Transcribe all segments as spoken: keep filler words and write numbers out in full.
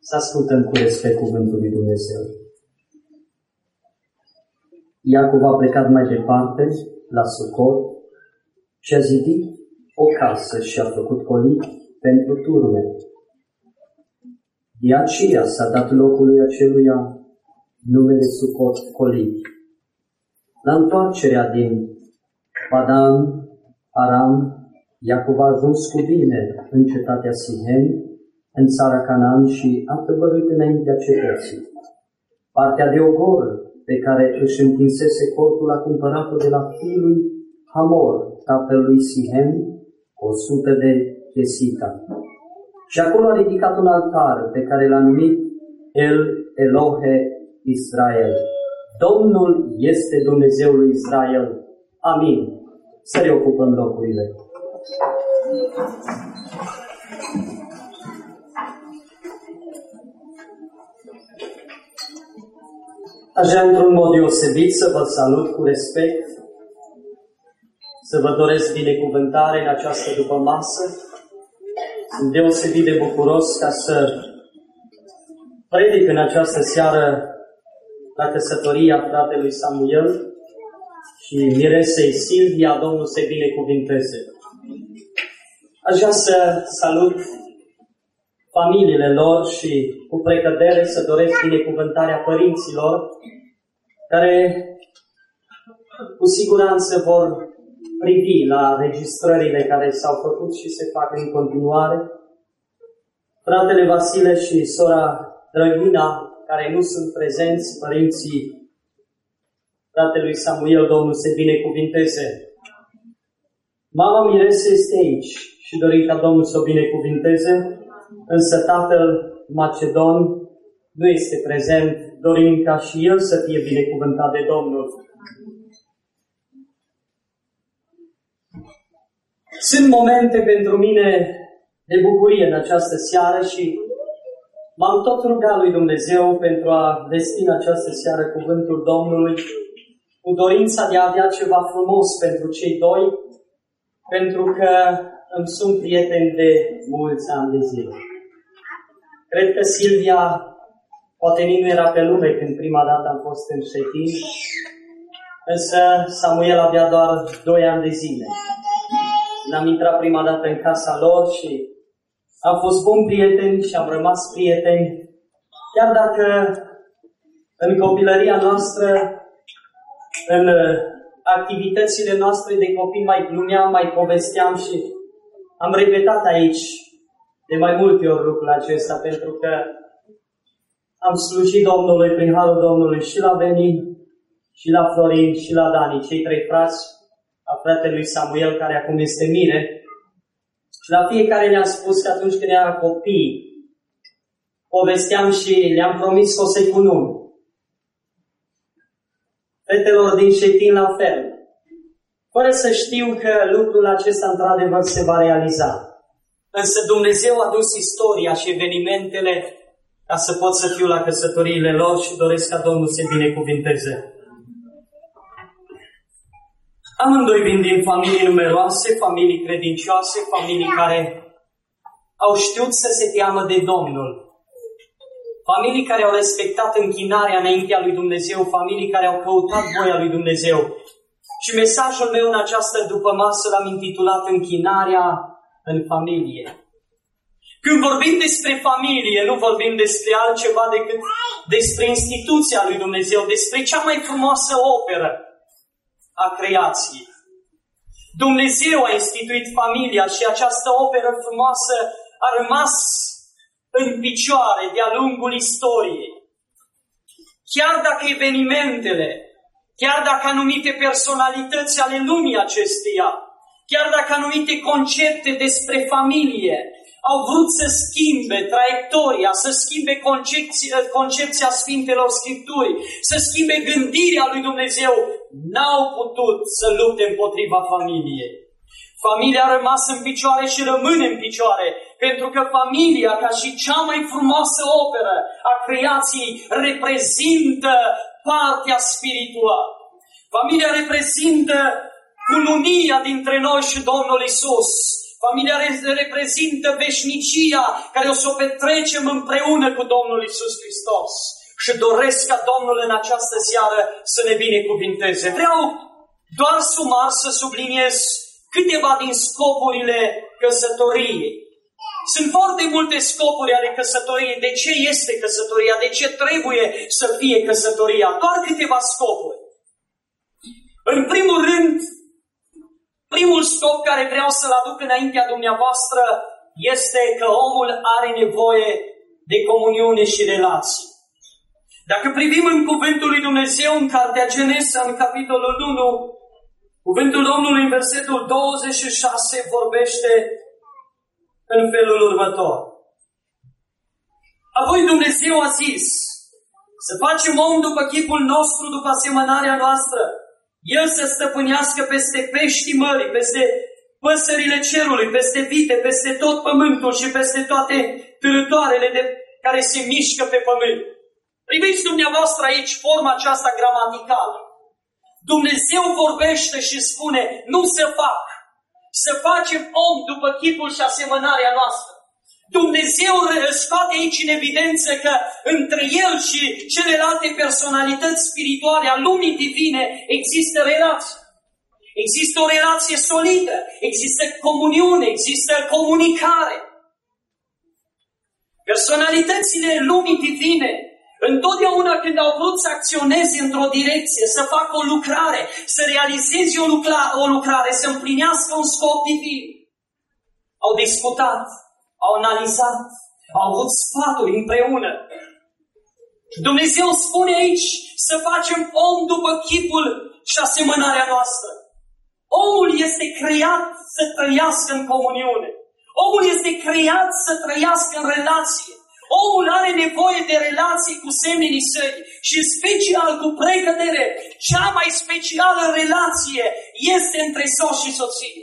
să ascultăm cu respect cuvântul lui Dumnezeu. Iacov a plecat mai departe, la Sucot, și a zidit o casă și a făcut colic pentru turme. De aceea s-a dat locului aceluia numele Sucot colic. La întoarcerea din Padan Aram, Iacov a ajuns cu bine în cetatea Sihem, în țara Canaan și a tăbăruit înaintea cetății. Partea de ogor pe care își întinsese cortul a cumpărat-o de la fiul lui Hamor, tatălui Sihem, o sută de chesita. Și acolo a ridicat un altar pe care l-a numit El Elohe Israel. Domnul este Dumnezeul lui Israel. Amin. Să ne ocupăm locurile. Aș vrea într-un mod deosebit să vă salut cu respect, să vă doresc binecuvântare în această dupămasă. Sunt deosebit de bucuros ca să predic în această seară la căsătoria fratelui Samuel și miresei Silvia. Domnul să-i binecuvinteze. Aș vrea să salut familiile lor și cu precădere să doresc binecuvântarea părinților care cu siguranță vor privi la registrările care s-au făcut și se fac în continuare. Fratele Vasile și sora Drăgina, care nu sunt prezenți, părinții fratelui Samuel, Domnul să binecuvinteze. Mama Mirese este aici și dorim ca Domnul să o binecuvinteze, însă tatăl Macedon nu este prezent, dorim ca și el să fie binecuvântat de Domnul. Sunt momente pentru mine de bucurie în această seară și m-am tot rugat lui Dumnezeu pentru a vesti în această seară cuvântul Domnului cu dorința de a avea ceva frumos pentru cei doi, pentru că îmi sunt prieteni de mulți ani de zile. Cred că Silvia poate nici nu era pe lume când prima dată am fost în Șetin, însă Samuel avea doar doi ani de zile. Am intrat prima dată în casa lor și am fost buni prieteni și am rămas prieteni, chiar dacă în copilăria noastră, în activitățile noastre de copii mai glumeam, mai povesteam și am repetat aici de mai multe ori lucrul acesta, pentru că am slujit Domnului prin harul Domnului și la Beni, și la Florin, și la Dani, cei trei frați a fratelui Samuel, care acum este mire. Și la fiecare le-am spus că atunci când era copii, povesteam și le-am promis că o să-i cunun. Fetelor din Șetin la fel. Fără să știu că lucrul acesta într-adevăr se va realiza. Însă Dumnezeu a dus istoria și evenimentele ca să pot să fiu la căsătoriile lor și doresc ca Domnul să binecuvinteze. Amândoi vin din familii numeroase, familii credincioase, familii care au știut să se teamă de Domnul. Familii care au respectat închinarea înaintea lui Dumnezeu, familii care au căutat voia lui Dumnezeu. Și mesajul meu în această dupămasă l-am intitulat Închinarea în familie. Când vorbim despre familie, nu vorbim despre altceva decât despre instituția lui Dumnezeu, despre cea mai frumoasă operă a creației. Dumnezeu a instituit familia și această operă frumoasă a rămas în picioare de-a lungul istoriei. Chiar dacă evenimentele, chiar dacă anumite personalități ale lumii acesteia, chiar dacă anumite concepte despre familie au vrut să schimbe traiectoria, să schimbe concepția, concepția Sfintelor Scripturi, să schimbe gândirea lui Dumnezeu, n-au putut să lupte împotriva familiei. Familia a rămas în picioare și rămâne în picioare, pentru că familia, ca și cea mai frumoasă operă a creației, reprezintă partea spirituală. Familia reprezintă cununia dintre noi și Domnul Iisus. Familia reprezintă veșnicia care o să o petrecem împreună cu Domnul Iisus Hristos. Și doresc ca Domnul în această seară să ne binecuvinteze. Vreau doar sumar să subliniez câteva din scopurile căsătoriei. Sunt foarte multe scopuri ale căsătoriei. De ce este căsătoria? De ce trebuie să fie căsătoria? Doar câteva scopuri. În primul rând, primul scop care vreau să-l aduc înaintea dumneavoastră este că omul are nevoie de comuniune și relații. Dacă privim în Cuvântul lui Dumnezeu, în Cartea Genesa, în capitolul unu, Cuvântul Domnului în versetul douăzeci și șase vorbește în felul următor. Apoi Dumnezeu a zis să facem om după chipul nostru, după asemănarea noastră. El să stăpânească peste peștii mării, peste păsările cerului, peste vite, peste tot pământul și peste toate târătoarele de care se mișcă pe pământ. Priviți dumneavoastră aici forma aceasta gramaticală. Dumnezeu vorbește și spune, nu să fac, să facem om după chipul și asemănarea noastră. Dumnezeu scoate aici în evidență că între El și celelalte personalități spirituale a lumii divine există relație. Există o relație solidă, există comuniune, există comunicare. Personalitățile lumii divine, întotdeauna când au vrut să acționeze într-o direcție, să facă o lucrare, să realizeze o lucrare, o lucrare, să împlinească un scop divin, au discutat, au analizat, au avut sfaturi împreună. Dumnezeu spune aici să facem om după chipul și asemănarea noastră. Omul este creat să trăiască în comuniune. Omul este creat să trăiască în relație. Omul are nevoie de relații cu semenii săi și în special cu precădere. Cea mai specială relație este între soț și soție.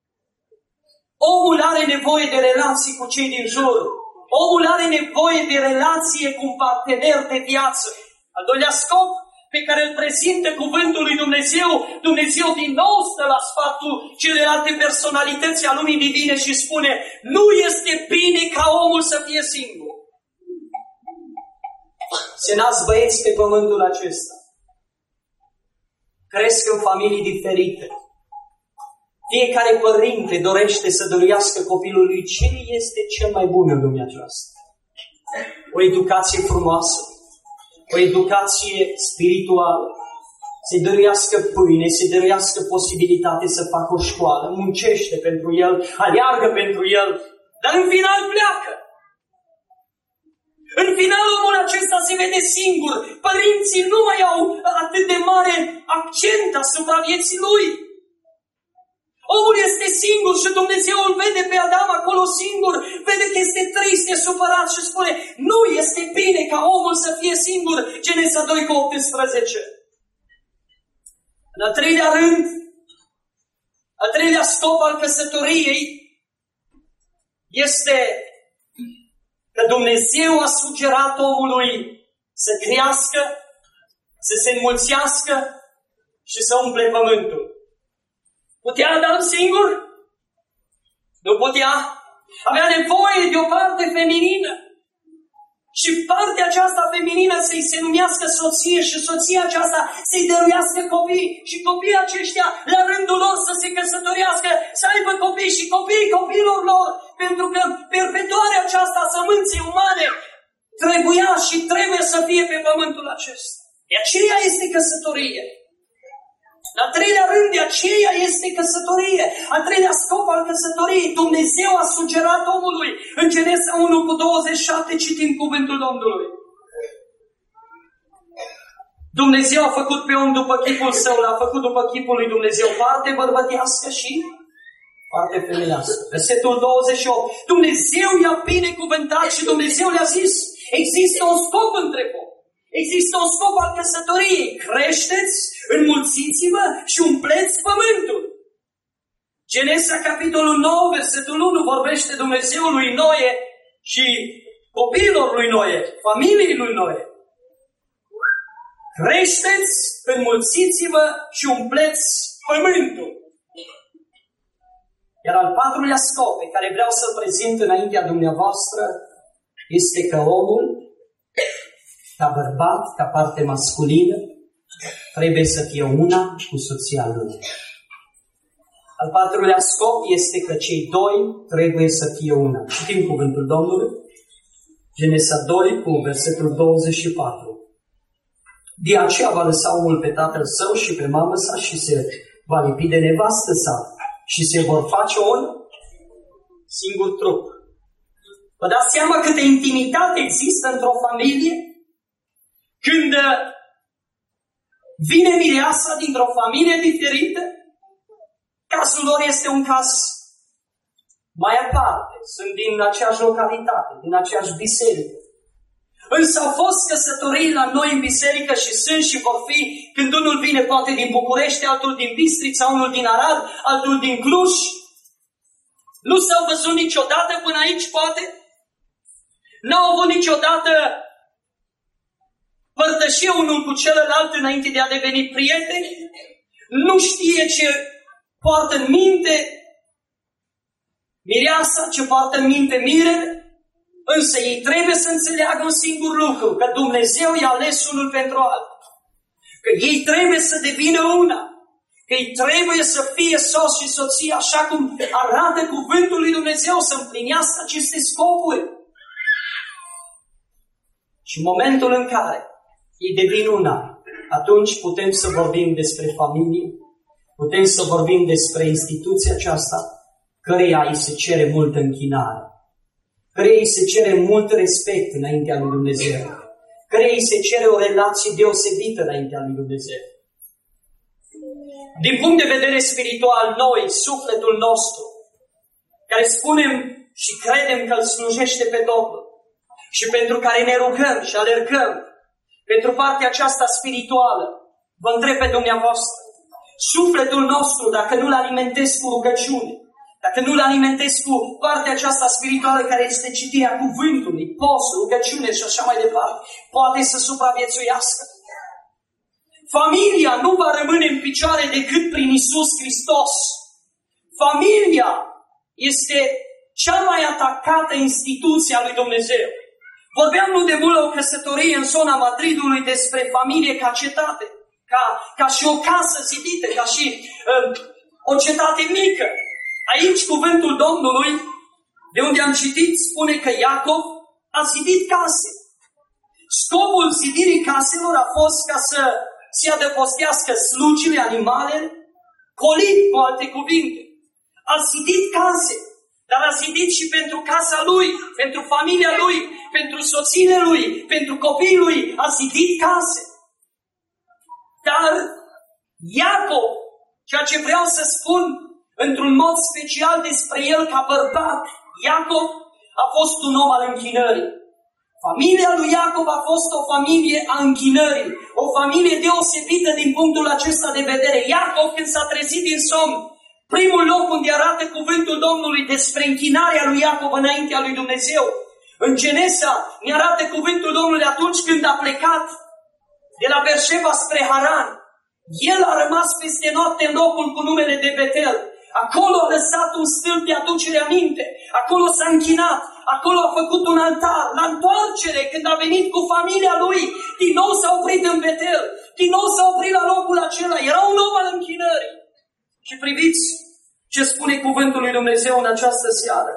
Omul are nevoie de relații cu cei din jur. Omul are nevoie de relație cu un partener de viață. Al doilea scop pe care îl prezintă cuvântul lui Dumnezeu, Dumnezeu din nou stă la sfatul celelalte personalități a lumii divine și spune, nu este bine ca omul să fie singur. Se nasc băieți pe pământul acesta. Cresc în familii diferite. Fiecare părinte dorește să dăruiască copilului ce este cel mai bun în lumea aceasta. O educație frumoasă, o educație spirituală, să-i dăruiască pâine, să-i dăruiască posibilitate să facă o școală, muncește pentru el, aleargă pentru el, dar în final pleacă. În final omul acesta se vede singur. Părinții nu mai au atât de mare accent asupra vieții lui. Omul este singur și Dumnezeu îl vede pe Adam acolo singur, vede că este trist, e supărat și spune, nu este bine ca omul să fie singur. Genesa doi cu optsprezece. În al treilea rând, al treilea scop al căsătoriei este că Dumnezeu a sugerat omului să crească, să se înmulțească și să umple pământul. Putea Adam singur? Nu putea. Avea nevoie de o parte feminină. Și partea aceasta feminină să-i se numească soție și soția aceasta să-i dăruiască copii. Și copiii aceștia, la rândul lor, să se căsătorească, să aibă copii și copiii copiilor lor. Pentru că perpetuarea aceasta a sămânței umane trebuia și trebuie să fie pe pământul acesta. De aceea este căsătorie. În al treilea rând, de aceea este căsătorie. Al treilea scop al căsătoriei, Dumnezeu a sugerat omului. În Genesa unu cu douăzeci și șapte citim cuvântul Domnului. Dumnezeu a făcut pe om după chipul său, l-a făcut după chipul lui Dumnezeu, parte bărbătească și parte femeiască. Versetul douăzeci și opt. Dumnezeu i-a binecuvântat și Dumnezeu le-a zis, există un scop între voi. Există un scop al căsătoriei. Creșteți, înmulțiți-vă și umpleți pământul. Genesa, capitolul nouă, versetul unu, vorbește Dumnezeu lui Noe și copiilor lui Noe, familiei lui Noe. Creșteți, înmulțiți-vă și umpleți pământul. Iar al patrulea scop pe care vreau să-l prezint înaintea dumneavoastră este că omul, ca bărbat, ca parte masculină, trebuie să fie una cu soția lui. Al patrulea scop este că cei doi trebuie să fie una. Citim cuvântul Domnului, Genesa doi cu versetul douăzeci și patru. De aceea va lăsa omul pe tatăl său și pe mamă sa și se va lipi de nevastă sa și se vor face un singur trup. Vă dați seama câtă intimitate există într-o familie? Când vine mireasa dintr-o familie diferită, cazul lor este un caz mai aparte. Sunt din aceeași localitate, din aceeași biserică. Însă au fost căsătorii la noi în biserică și sunt și vor fi, când unul vine poate din București, altul din Bistrița, unul din Arad, altul din Cluj. Nu s-au văzut niciodată până aici, poate? N-au avut niciodată părtășie unul cu celălalt înainte de a deveni prieteni? Nu știe ce poartă în minte mireasa, ce poartă în minte mirele? Însă ei trebuie să înțeleagă un singur lucru, că Dumnezeu i-a ales unul pentru altul. Că ei trebuie să devină una. Că ei trebuie să fie soț și soție așa cum arată cuvântul lui Dumnezeu, să împlinească aceste scopuri. Și în momentul în care ei devin una, atunci putem să vorbim despre familie, putem să vorbim despre instituția aceasta, căreia îi se cere multă închinare, căreia îi se cere mult respect înaintea lui Dumnezeu, căreia îi se cere o relație deosebită înaintea lui Dumnezeu. Din punct de vedere spiritual, noi, sufletul nostru, care spunem și credem că îl slujește pe Domnul și pentru care ne rugăm și alergăm pentru partea aceasta spirituală, vă întreb pe dumneavoastră, sufletul nostru, dacă nu-l alimentezi cu rugăciune, dacă nu-l alimentezi cu partea aceasta spirituală care este citirea cuvântului, post, rugăciune și așa mai departe, poate să supraviețuiască. Familia nu va rămâne în picioare decât prin Iisus Hristos. Familia este cea mai atacată instituție a lui Dumnezeu. Vorbeam nu de mult la o căsătorie în zona Madridului despre familie ca cetate, ca, ca și o casă zidită, ca și uh, o cetate mică. Aici cuvântul Domnului, de unde am citit, spune că Iacov a zidit case. Scopul zidirii caselor a fost ca să se adăpostească slugile, animalele, colit, cu alte cuvinte. A zidit case, dar a zidit și pentru casa lui, pentru familia lui, pentru soțiile lui, pentru copiii lui, a zidit case. Dar Iacov, ceea ce vreau să spun într-un mod special despre el ca bărbat, Iacov a fost un om al închinării. Familia lui Iacov a fost o familie a închinării, o familie deosebită din punctul acesta de vedere. Iacov, când s-a trezit din somn, primul loc unde arată cuvântul Domnului despre închinarea lui Iacov înaintea lui Dumnezeu, în Genesa ne arată cuvântul Domnului atunci când a plecat de la Berșeba spre Haran. El a rămas peste noapte în locul cu numele de Betel. Acolo a lăsat un stâlp de aducere aminte. Acolo s-a închinat. Acolo a făcut un altar. La întoarcere, când a venit cu familia lui, din nou s-a oprit în Betel. Din nou s-a oprit la locul acela. Era un om al închinării. Și priviți ce spune cuvântul lui Dumnezeu în această seară.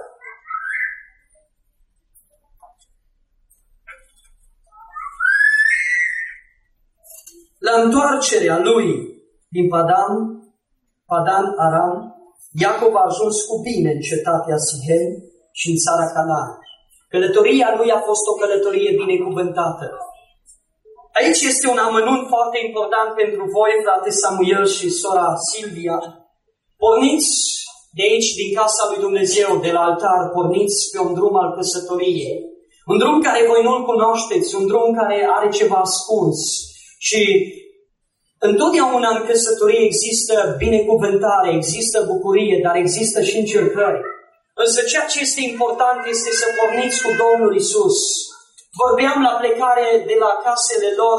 La întoarcerea lui din Padan, Padan Aram, Iacov a ajuns cu bine în cetatea Sihem și în țara Canaan. Călătoria lui a fost o călătorie binecuvântată. Aici este un amănunt foarte important pentru voi, frate Samuel și sora Silvia. Porniți de aici, din casa lui Dumnezeu, de la altar, porniți pe un drum al căsătoriei. Un drum care voi nu-l cunoașteți, un drum care are ceva ascuns. Și întotdeauna în căsătorie există binecuvântare, există bucurie, dar există și încercări. Însă ceea ce este important este să porniți cu Domnul Iisus. Vorbeam la plecare de la casele lor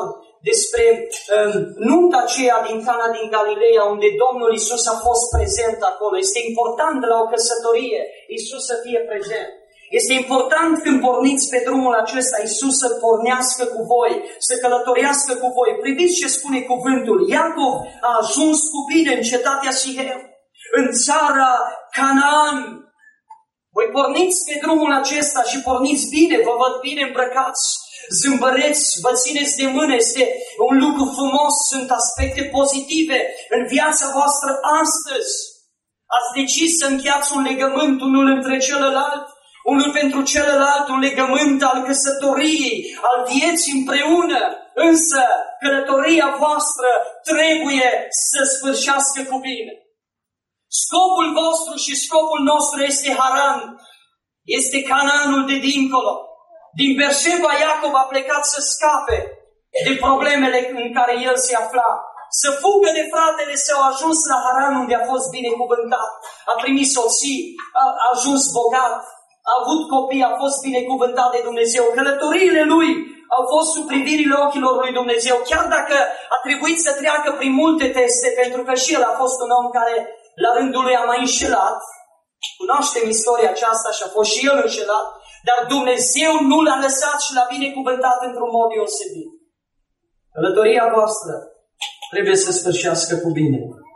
despre um, nunta aceea din Cana din Galileea, unde Domnul Iisus a fost prezent acolo. Este important la o căsătorie Iisus să fie prezent. Este important când porniți pe drumul acesta, Iisus să pornească cu voi, să călătorească cu voi. Priviți ce spune cuvântul. Iacov a ajuns cu bine în cetatea Sihem, în țara Canaan. Voi porniți pe drumul acesta și porniți bine, vă văd bine îmbrăcați, zâmbăreți, vă țineți de mână, este un lucru frumos, sunt aspecte pozitive în viața voastră astăzi. Ați decis să încheiați un legământ unul între celălalt, unul pentru celălalt, un legământ al căsătoriei, al vieții împreună, însă călătoria voastră trebuie să sfârșească cu bine. Scopul vostru și scopul nostru este Haran, este Canaanul de dincolo. Din Beersheba, Iacov a plecat să scape de problemele în care el se afla. Să fugă de fratele său, a ajuns la Haran unde a fost binecuvântat. A primit soții, a, a ajuns bogat, a avut copii, a fost binecuvântat de Dumnezeu. Călătoriile lui au fost sub privirile ochilor lui Dumnezeu, chiar dacă a trebuit să treacă prin multe teste, pentru că și el a fost un om care la rândul lui a mai înșelat. Cunoaștem istoria aceasta și a fost și el înșelat, dar Dumnezeu nu l-a lăsat și l-a binecuvântat într-un mod deosebit. Călătoria voastră trebuie să sfârșească cu bine.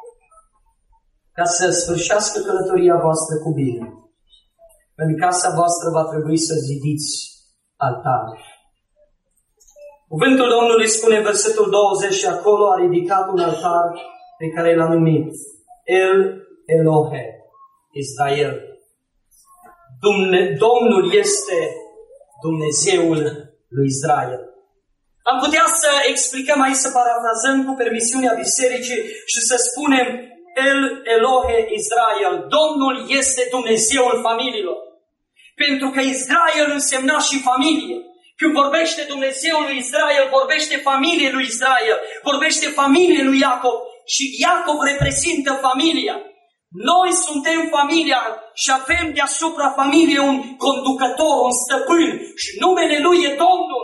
Ca să sfârșească călătoria voastră cu bine, în casa voastră va trebui să zidiți altar. Cuvântul Domnului spune în versetul douăzeci, și acolo a ridicat un altar pe care l-a numit El Elohe Israel. Dumne- Domnul este Dumnezeul lui Israel. Am putea să explicăm aici, să parafrazăm cu permisiunea bisericii și să spunem El Elohe Israel. Domnul este Dumnezeul familiilor. Pentru că Israel însemna și familie. Când vorbește Dumnezeul lui Israel, vorbește familiei lui Israel, vorbește familiei lui Iacov. Și Iacov reprezintă familia. Noi suntem familia și avem deasupra familiei un conducător, un stăpân. Și numele Lui e Domnul.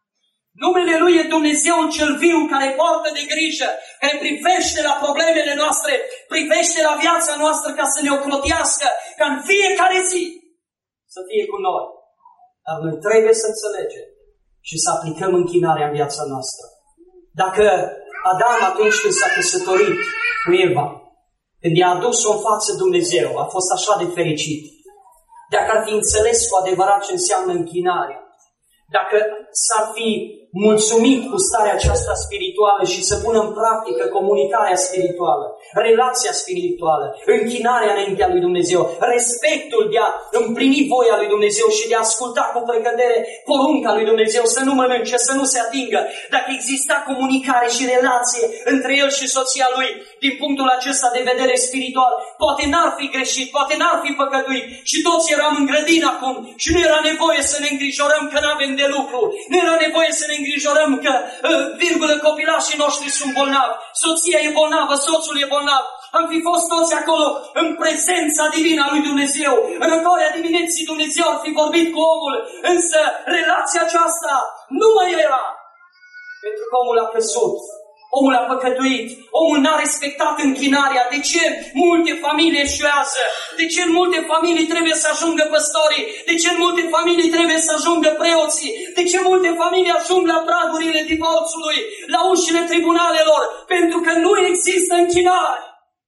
Numele Lui e Dumnezeul cel viu, care poartă de grijă, care privește la problemele noastre, privește la viața noastră ca să ne ocrotească, ca în fiecare zi să fie cu noi. Dar noi trebuie să înțelegem și să aplicăm închinarea în viața noastră. Dacă Adam, atunci când s-a căsătorit cu Eva, când i-a adus-o în față Dumnezeu, a fost așa de fericit. Dacă ar fi înțeles cu adevărat ce înseamnă închinarea, dacă s-ar fi mulțumit cu starea aceasta spirituală și să pună în practică comunicarea spirituală, relația spirituală, închinarea înaintea lui Dumnezeu, respectul de a împlini voia lui Dumnezeu și de a asculta cu precădere porunca lui Dumnezeu, să nu mănânce, să nu se atingă. Dacă exista comunicare și relație între el și soția lui, din punctul acesta de vedere spiritual, poate n-ar fi greșit, poate n-ar fi păcătuit și toți eram în grădină acum și nu era nevoie să ne îngrijorăm că n-avem de lucru, nu era nevoie să ne îngrijorăm că, virgulă, copilașii noștri sunt bolnavi, soția e bolnavă, soțul e bolnav. Am fi fost toți acolo în prezența divină a lui Dumnezeu. În răcoarea dimineții Dumnezeu ar fi vorbit cu omul, însă relația aceasta nu mai era. Pentru că omul a căzut, omul a păcătuit, omul n-a respectat închinarea. De ce multe familii eșuează? De ce în multe familii trebuie să ajungă păstorii? De ce în multe familii trebuie să ajungă preoții? De ce multe familii ajung la pragurile divorțului, la ușile tribunalelor? Pentru că nu există închinare.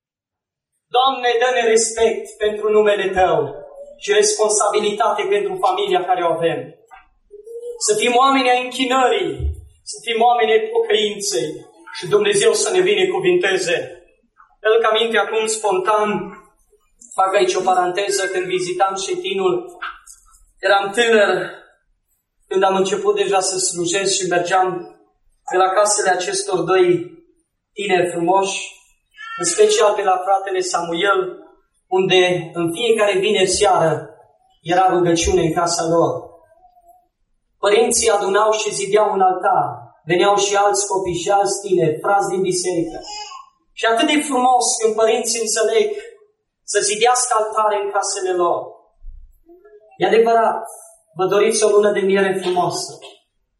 Doamne, dă-ne respect pentru numele Tău și responsabilitate pentru familia care o avem. Să fim oameni ai închinării, să fim oameni ai pocăinței și Dumnezeu să ne binecuvinteze. El că aminte acum spontan, fac aici o paranteză, când vizitam Șetinul, eram tânăr când am început deja să slujesc și mergeam pe la casele acestor doi tineri frumoși, în special pe la fratele Samuel, unde în fiecare vineri seară era rugăciune în casa lor. Părinții adunau și zideau un altar. Veneau și alți copii și alți tineri, frați din biserică. Și atât de frumos când părinții înțeleg să zidească altare în casele lor. E adevărat, vă doriți o lună de miere frumoasă.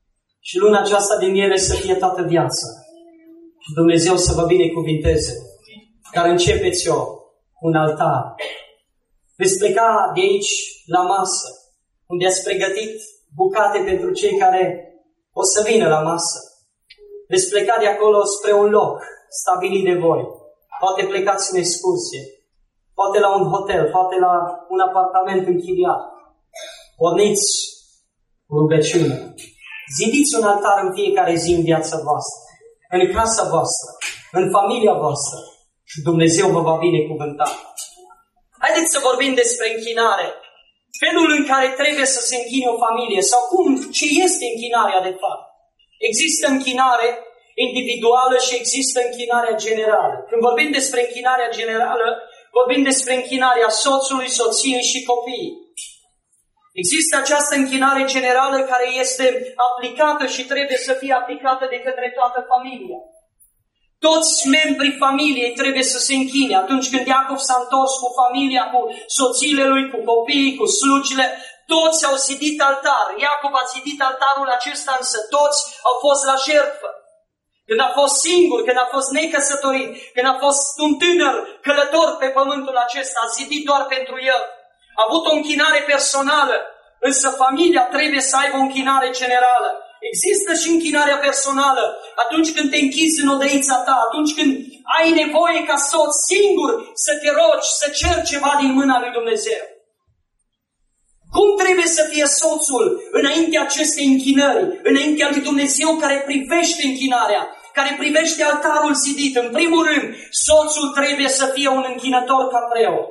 Și luna aceasta din ele să fie toată viața. Și Dumnezeu să vă binecuvinteze. Care începeți eu un altar. Veți pleca de aici la masă, unde ați pregătit bucate pentru cei care o să vină la masă. Veți pleca de acolo spre un loc stabilit de voi. Poate plecați în excursie, poate la un hotel, poate la un apartament închiriat. Porniți cu rugăciune. Zidiți un altar în fiecare zi în viața voastră, în casa voastră, în familia voastră și Dumnezeu vă va binecuvânta. Haideți să vorbim despre închinare. Felul în care trebuie să se închine o familie sau cum, ce este închinarea de fapt. Există închinare individuală și există închinarea generală. Când vorbim despre închinarea generală, vorbim despre închinarea soțului, soției și copiii. Există această închinare generală care este aplicată și trebuie să fie aplicată de către toată familia. Toți membrii familiei trebuie să se închine. Atunci când Iacov s-a întors cu familia, cu soțiile lui, cu copiii, cu slugile, toți au zidit altar. Iacov a zidit altarul acesta, însă toți au fost la jertfă. Când a fost singur, când a fost necăsătorit, când a fost un tânăr călător pe pământul acesta, a zidit doar pentru el. A avut o închinare personală, însă familia trebuie să aibă o închinare generală. Există și închinarea personală atunci când te închizi în odăița ta, atunci când ai nevoie ca soț singur să te rogi, să ceri ceva din mâna lui Dumnezeu. Cum trebuie să fie soțul înaintea acestei închinări, înaintea lui Dumnezeu care privește închinarea, care privește altarul zidit? În primul rând, soțul trebuie să fie un închinător ca preot.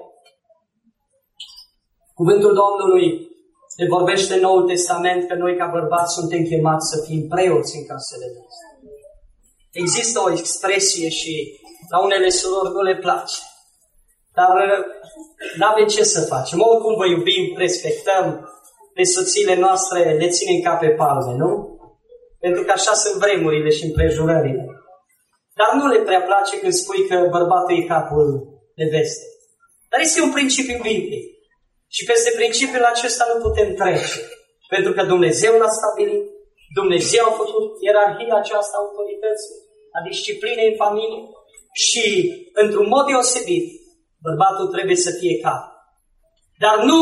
Cuvântul Domnului ne vorbește în Noul Testament că noi ca bărbați suntem chemați să fim preoți în casele noastre. Există o expresie și la unele surori nu le place. Dar n-avem ce să facem. Oricum vă iubim, respectăm, pe soțiile noastre le ținem ca pe palme, nu? Pentru că așa sunt vremurile și împrejurările. Dar nu le prea place când spui că bărbatul e capul nevestei. Dar este un principiu biblic. Și peste principiul acesta nu putem trece. Pentru că Dumnezeu l-a stabilit, Dumnezeu a făcut ierarhia aceasta a autorității, a disciplinei în familie și, într-un mod deosebit, bărbatul trebuie să fie cap. Dar nu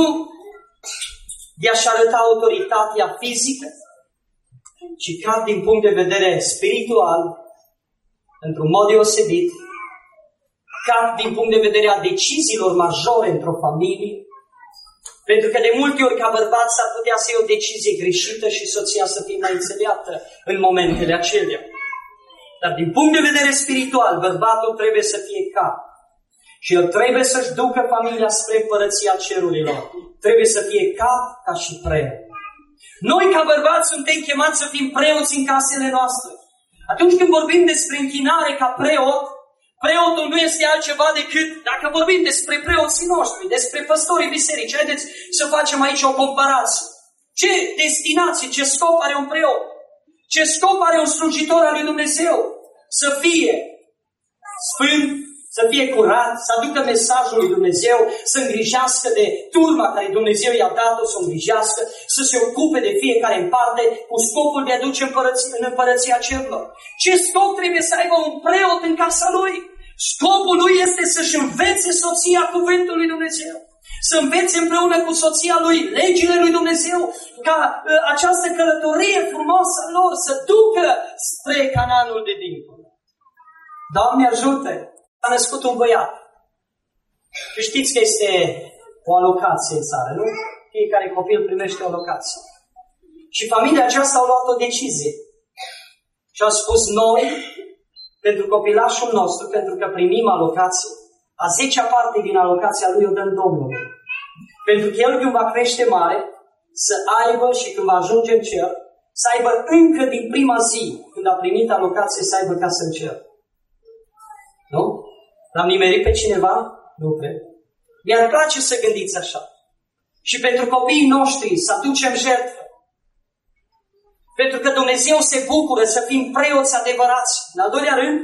de a-și arăta autoritatea fizică, ci cap din punct de vedere spiritual, într-un mod deosebit, cap din punct de vedere a deciziilor majore într-o familie. Pentru că de multe ori ca bărbat s-ar putea să iei o decizie greșită și soția să fie mai înțeleaptă în momentele acelea. Dar din punct de vedere spiritual, bărbatul trebuie să fie cap. Și el trebuie să-și ducă familia spre împărăția cerurilor. Trebuie să fie cap ca și preot. Noi ca bărbați suntem chemați să fim preoți în casele noastre. Atunci când vorbim despre închinare ca preot, preotul nu este altceva decât, dacă vorbim despre preoții noștri, despre păstorii bisericii, haideți să facem aici o comparație. Ce destinație, ce scop are un preot? Ce scop are un slujitor al lui Dumnezeu? Să fie sfânt, să fie curat, să aducă mesajul lui Dumnezeu, să îngrijească de turma care Dumnezeu i-a dat-o, să o îngrijească, să se ocupe de fiecare în parte, cu scopul de a duce în împărăția cerurilor. Ce scop trebuie să aibă un preot în casa lui? Scopul lui este să-și învețe soția cuvântul lui Dumnezeu. Să învețe împreună cu soția lui legile lui Dumnezeu, ca uh, această călătorie frumoasă a lor să ducă spre Canaanul de dincolo. Doamne ajută! A născut un băiat. Și știți că este o alocație în țară, nu? Fiecare copil primește o alocație. Și familia aceasta a luat o decizie. Și au spus noi, pentru copilașul nostru, pentru că primim alocație, a zecea parte din alocația lui o dăm Domnului. Pentru că el când va crește mare, să aibă și când va ajunge în cer, să aibă încă din prima zi, când a primit alocație, să aibă casă în cer. Nu? L-am nimerit pe cineva? Nu cred. Mi-ar place să gândiți așa. Și pentru copiii noștri să aducem jertfă. Pentru că Dumnezeu se bucură să fim preoți adevărați. În al doilea rând,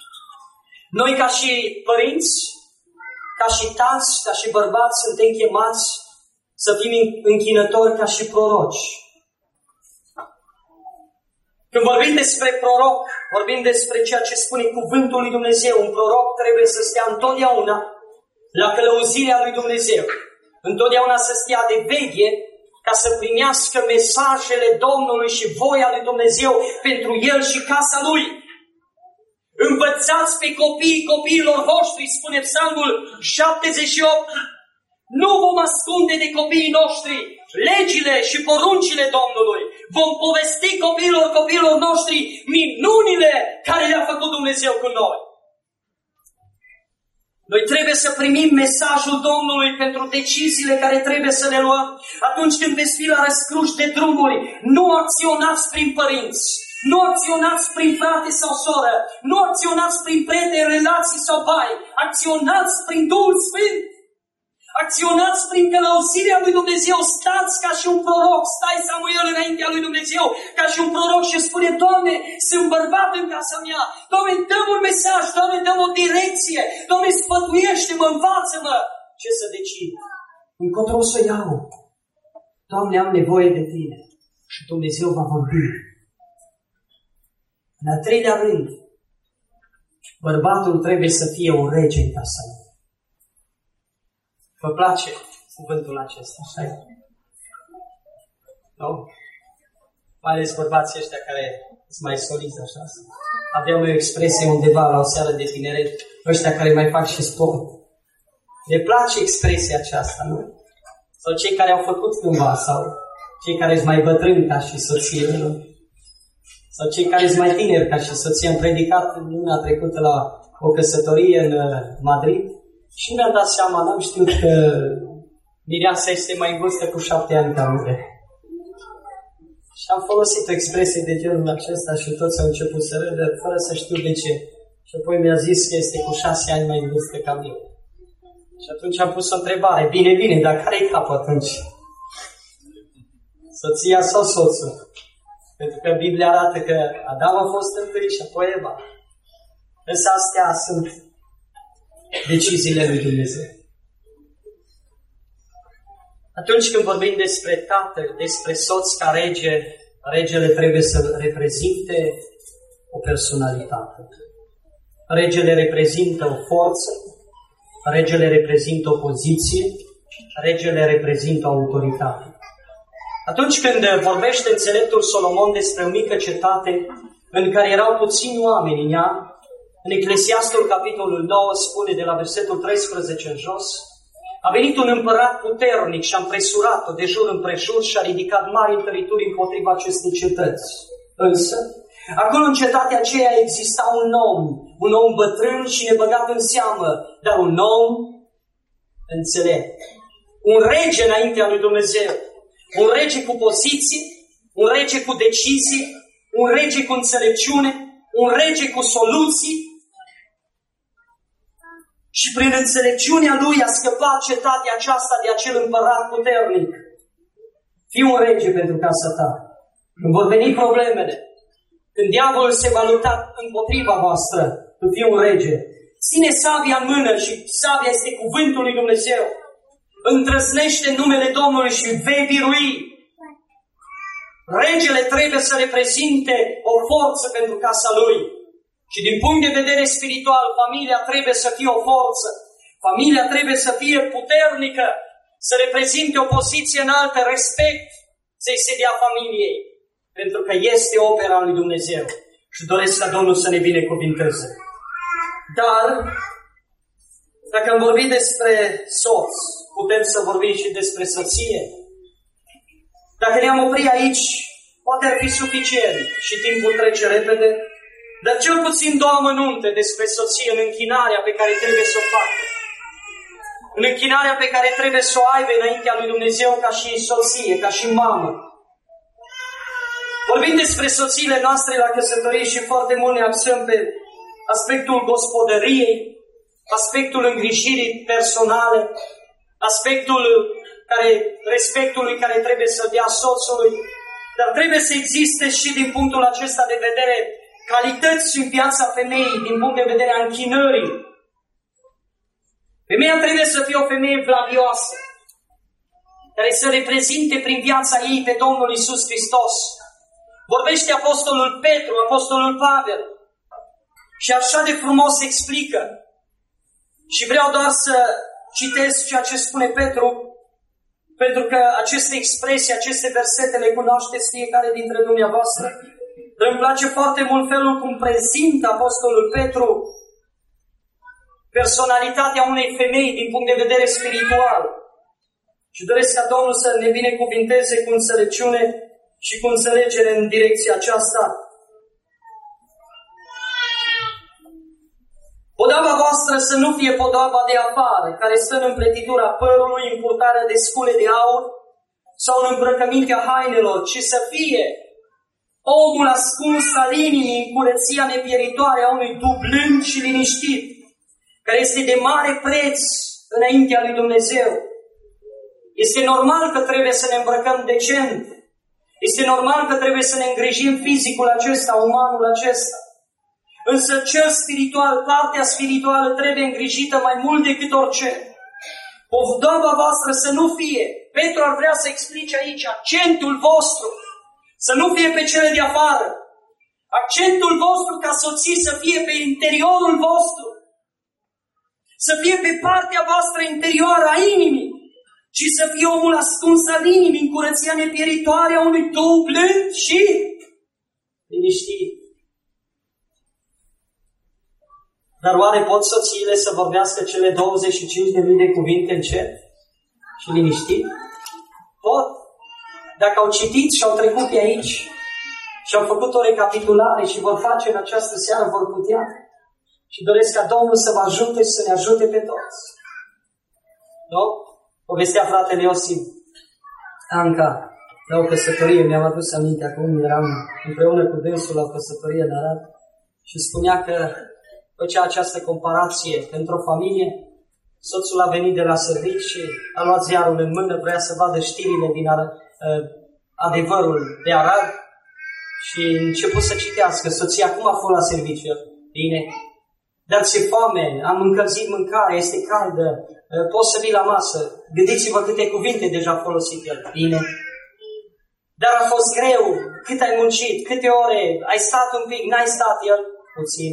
noi ca și părinți, ca și tați, ca și bărbați, suntem chemați să fim închinători ca și proroci. Când vorbim despre proroc, vorbim despre ceea ce spune cuvântul lui Dumnezeu. Un proroc trebuie să stea întotdeauna la călăuzirea lui Dumnezeu. Întotdeauna să stea de veche ca să primească mesajele Domnului și voia lui Dumnezeu pentru el și casa lui. Învățați pe copiii copiilor voștri, spune Psalmul șaptezeci și opt. Nu vom ascunde de copiii noștri legile și poruncile Domnului. Vom povesti copiilor copiilor noștri minunile care le-a făcut Dumnezeu cu noi. Noi trebuie să primim mesajul Domnului pentru deciziile care trebuie să le luăm. Atunci când veți fi la răscruci de drumuri, nu acționați prin părinți, nu acționați prin frate sau soră, nu acționați prin prieteni, relații sau bai, acționați prin Duhul Sfânt. Acționați prin călăuzirea lui Dumnezeu, stați ca și un proroc, stai Samuel înaintea lui Dumnezeu, ca și un proroc și spune, Doamne, sunt bărbat în casa mea, Doamne, dă un mesaj, Doamne, dă o direcție, Doamne, sfătuiește-mă, învață-mă ce să decid. Încotro să iau. Doamne, am nevoie de Tine și Dumnezeu va vorbi. În al treilea rând, bărbatul trebuie să fie un rege în casa lui. Vă place cuvântul acesta, așa e? Nu? Mai ales bărbații ăștia care sunt mai soliți, așa. Aveam o expresie undeva la o seară de tineret, ăștia care mai fac și sport. Le place expresia aceasta, nu? Sau cei care au făcut cândva, sau cei care sunt mai bătrâni ca și soție, nu? Sau cei care sunt mai tineri ca și soție. Am predicat luna trecută la o căsătorie în Madrid. Și mi-am dat seama, n-am știut că mireasa este mai în vârstă cu șapte ani ca mine. Și am folosit o expresie de genul acesta și toți au început să râdă, fără să știu de ce. Și apoi mi-a zis că este cu șase ani mai în vârstă ca mine. Și atunci am pus o întrebare, bine, bine, dar care-i capul atunci? Soția sau soțul? Pentru că Biblia arată că Adam a fost întâi și apoi Eva. Însă astea sunt deciziile lui Dumnezeu. Atunci când vorbim despre tatăl, despre soț ca rege, regele trebuie să reprezinte o personalitate. Regele reprezintă o forță, regele reprezintă o poziție, regele reprezintă o autoritate. Atunci când vorbește înțeleptul Solomon despre o mică cetate în care erau puțini oameni în ea, în Eclesiastul, capitolul nouă, spune de la versetul treisprezece în jos, a venit un împărat puternic și a împresurat-o de jur împrejur și a ridicat mari întărituri împotriva acestei cetăți. Însă, acolo în cetatea aceea exista un om, un om bătrân și nebăgat în seamă, dar un om înțelept. Un rege înaintea lui Dumnezeu. Un rege cu poziție, un rege cu decizie, un rege cu înțelepciune, un rege cu soluții. Și prin înțelepciunea lui a scăpat cetatea aceasta de acel împărat puternic. Fii un rege pentru casa ta. Când vor veni problemele, când diavolul se va lupta împotriva voastră, tu fii un rege. Ține sabia în mână și sabia este cuvântul lui Dumnezeu. Îndrăznește numele Domnului și vei birui. Regele trebuie să reprezinte o forță pentru casa lui. Și din punct de vedere spiritual, familia trebuie să fie o forță. Familia trebuie să fie puternică, să reprezinte o poziție înaltă, respect să-i se dea familiei. Pentru că este opera lui Dumnezeu. Și doresc ca Domnul să ne binecuvinteze. Dar, dacă am vorbit despre soț, putem să vorbim și despre soție. Dacă ne-am oprit aici, poate ar fi suficient și timpul trece repede, dar cel puțin două amănunte despre soție în închinarea pe care trebuie să o facă. În închinarea pe care trebuie să o aibă înaintea lui Dumnezeu ca și soție, ca și mamă. Vorbim despre soțiile noastre la căsătorie și foarte mult ne axăm pe aspectul gospodăriei, aspectul îngrijirii personale, aspectul care, respectului care trebuie să dea soțului, dar trebuie să existe și din punctul acesta de vedere calități în viața femeii, din punct de vedere a închinării. Femeia trebuie să fie o femeie vlavioasă, care să reprezinte prin viața ei pe Domnul Iisus Hristos. Vorbește Apostolul Petru, Apostolul Pavel și așa de frumos explică. Și vreau doar să citesc ceea ce spune Petru, pentru că aceste expresii, aceste versete le cunoașteți fiecare dintre dumneavoastră. Dar îmi place foarte mult felul cum prezintă Apostolul Petru personalitatea unei femei din punct de vedere spiritual. Și doresc ca Domnul să ne binecuvinteze cu înțelepciune și cu înțelegere în direcția aceasta. Podoaba voastră să nu fie podoaba de afară, care stă în împletitura părului, în purtarea de scule de aur sau în îmbrăcămintea hainelor, ci să fie omul ascuns al inimii în curăția nepieritoare a unui duh blând și liniștit, care este de mare preț înaintea lui Dumnezeu. Este normal că trebuie să ne îmbrăcăm decent. Este normal că trebuie să ne îngrijim fizicul acesta, umanul acesta. Însă cel spiritual, partea spirituală trebuie îngrijită mai mult decât orice. Podoaba voastră să nu fie, Petru ar vrea să explice aici, accentul vostru, să nu fie pe cele de afară. Accentul vostru ca soții să fie pe interiorul vostru. Să fie pe partea voastră interioară a inimii. Și să fie omul ascuns al inimii în curăția nepieritoare a unui duh blând și liniștit. Dar oare pot soțiile să vorbească cele douăzeci și cinci de mii de cuvinte încet și liniștit? Pot. Dacă au citit și au trecut pe aici și au făcut o recapitulare și vor face în această seară, vor putea. Și doresc ca Domnul să vă ajute și să ne ajute pe toți. Nu? Povestea fratele Iosif Anca la o căsătorie, mi-am adus aminte acum, eram împreună cu dânsul la o căsătorie în Arad și spunea că făcea această comparație pentru o familie. Soțul a venit de la serviciu și a luat ziarul în mână, vrea să vadă știrile din Arad, adevărul de Arad și a început să citească. Soția, cum a fost la serviciu? Bine. Dar ți-e foame, am încălzit mâncare, este caldă, poți să vii la masă. Gândiți-vă câte cuvinte deja a folosit el. Bine. Dar a fost greu, cât ai muncit, câte ore, ai stat un pic, n-ai stat el? Puțin.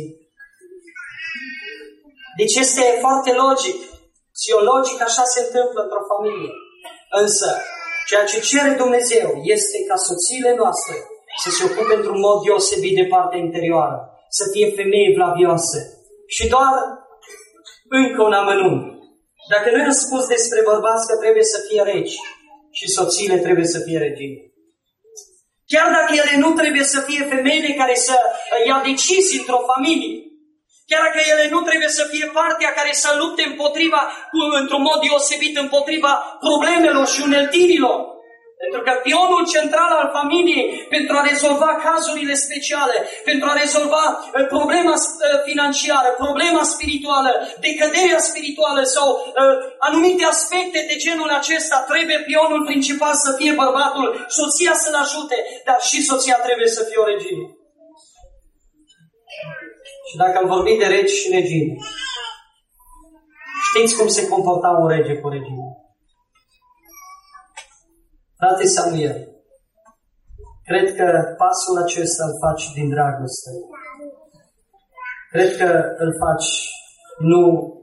Deci este foarte logic, psihologic așa se întâmplă într-o familie. Însă, ceea ce cere Dumnezeu este ca soțiile noastre să se ocupe într-un mod deosebit de partea interioară, să fie femei blavioase. Și doar încă un amănunt. Dacă noi am spus despre bărbați că trebuie să fie regi și soțiile trebuie să fie regine. Chiar dacă ele nu trebuie să fie femeile care să ia decizii într-o familie. Chiar dacă ele nu trebuie să fie partea care să lupte împotriva, într-un mod deosebit, împotriva problemelor și uneltirilor. Pentru că pionul central al familiei, pentru a rezolva cazurile speciale, pentru a rezolva problema financiară, problema spirituală, decăderea spirituală sau uh, anumite aspecte de genul acesta, trebuie pionul principal să fie bărbatul, soția să-l ajute, dar și soția trebuie să fie o regină. Și dacă am vorbit de regi și regine, știți cum se comporta un rege cu o regină? Frate Samuel, cred că pasul acesta îl faci din dragoste. Cred că îl faci nu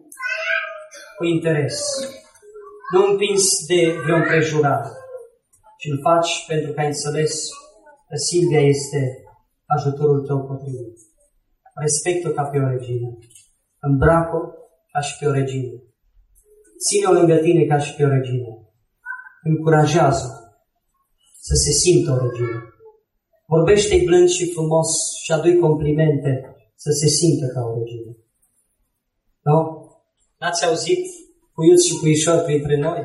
cu interes, nu împins de vreo împrejurare, ci îl faci pentru că ai înțeles că Silvia este ajutorul tău potrivit. Respect-o ca pe o regină. Îmbracă-o ca și pe o regină. Ține-o lângă tine ca și pe o regină. Încurajează să se simtă o regină. Vorbește-i blând și frumos și adu-i complimente să se simtă ca o regină. Nu? N-ați auzit cuiuți și cuișori printre noi?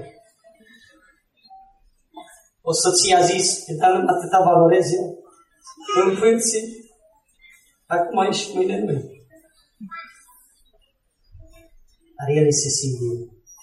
O soție a zis, dar nu atâta valorez eu. În pânții. Acum ai și mâine nu. Dar ele se simt bine.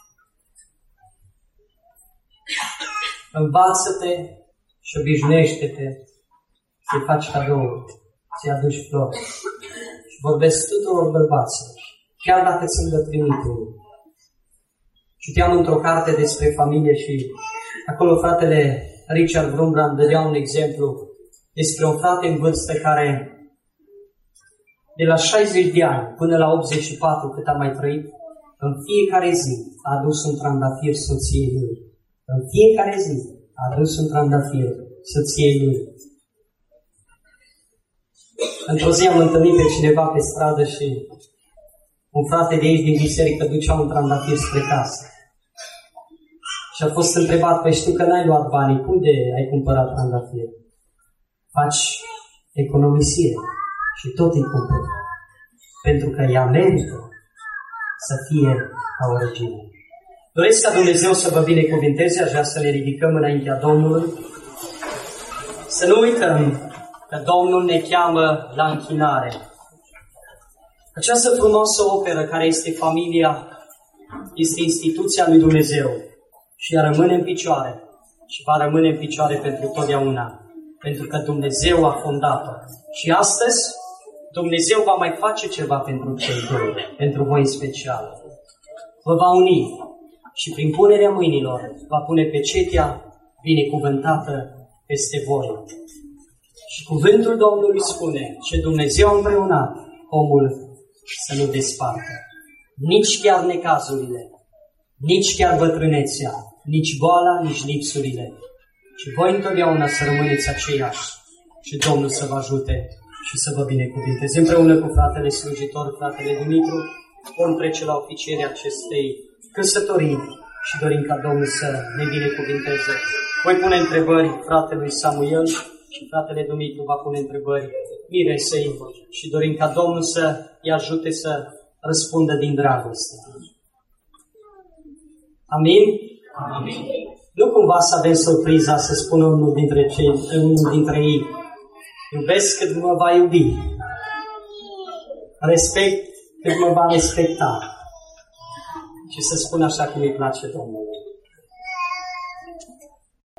Învață-te și obișnuiește-te să-i faci cadouri, să-i aduci flori. Și vorbesc tuturor bărbaților, chiar dacă ți-mi îndăplinit unul. Citeam într-o carte despre familie și acolo fratele Richard Brumbrand dădea un exemplu despre un frate în vârstă care de la șaizeci de ani până la optzeci și patru cât a mai trăit, în fiecare zi a adus un trandafir soției lui. În fiecare zi a adus un trandafir soției lui. Într-o zi am întâlnit pe cineva pe stradă și un frate de aici din biserică ducea un trandafir spre casă. Și a fost întrebat, păi știu că n-ai luat banii, cum de ai cumpărat trandafir? Faci economisire și tot îi cumperi. Pentru că ea merită să fie ca o regină. Doresc ca Dumnezeu să vă binecuvinteze, aș vrea să ne ridicăm înaintea Domnului. Să nu uităm că Domnul ne cheamă la închinare. Această frumoasă operă care este familia, este instituția lui Dumnezeu și ea rămâne în picioare și va rămâne în picioare pentru totdeauna, pentru că Dumnezeu a fondat-o. Și astăzi Dumnezeu va mai face ceva pentru cei doi, pentru voi în special. Vă va uni și prin punerea mâinilor va pune pecetea binecuvântată peste voi. Și cuvântul Domnului spune, ce Dumnezeu a împreunat, omul să nu despartă. Nici chiar necazurile, nici chiar bătrânețea, nici boala, nici lipsurile. Și voi întotdeauna să rămâneți aceiași și Domnul să vă ajute și să vă binecuvinteze. Împreună cu fratele slujitor, fratele Dumitru, vom trece la oficierea acestei căsătorii și dorim ca Domnul să ne binecuvinteze. Voi pune întrebări fratelui Samuel și fratele Dumitru va pune întrebări miresei și dorim ca Domnul să îi ajute să răspundă din dragoste. Amin? Amin. Nu cumva să avem surpriza să spună unul dintre, cei, unul dintre ei, iubesc cât mă va iubi, respect cât mă va respecta și să spun așa cum îi place Domnului.